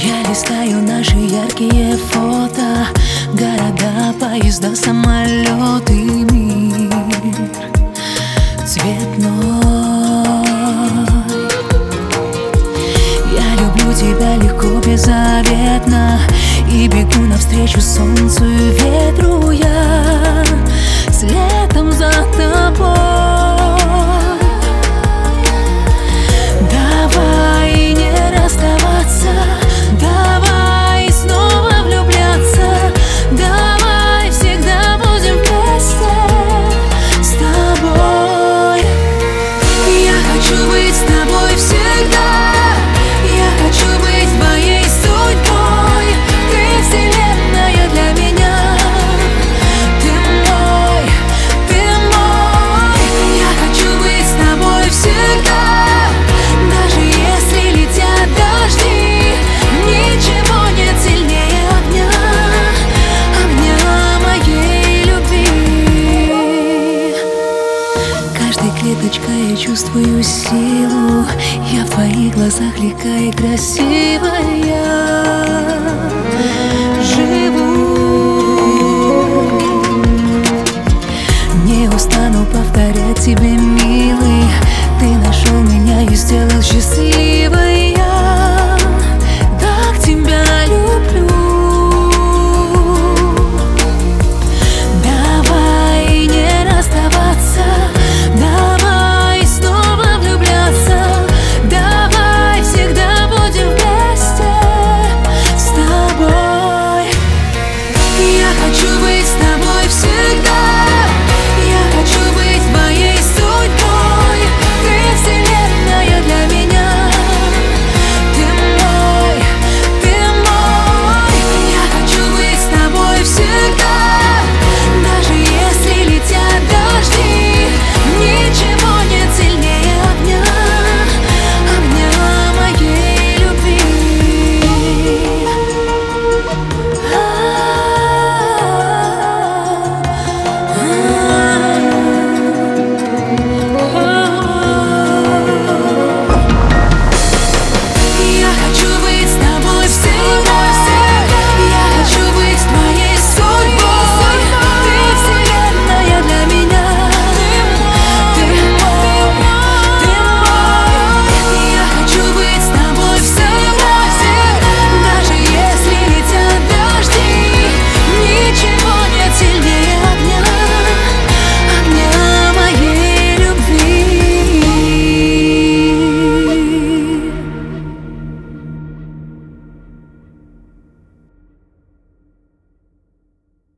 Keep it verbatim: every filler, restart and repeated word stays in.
Я листаю наши яркие фото, города, поезда, самолеты, мир цветной. Я люблю тебя легко, беззаветно, и бегу навстречу солнцу и ветру я, следом за тобой. Давай не расставаться, давай снова влюбляться, давай всегда будем вместе с тобой. Я хочу быть с тобой всегда, я хочу быть твоей судьбой. Ты вселенная для меня, ты мой, ты мой. Я хочу быть с тобой всегда, даже если летят дожди. Ничего нет сильнее огня, огня моей любви. Каждой клеточкой я чувствую силу, я в твоих глазах легка и красивая живу. Не устану повторять тебе, милый, ты нашел меня и сделал счастливой.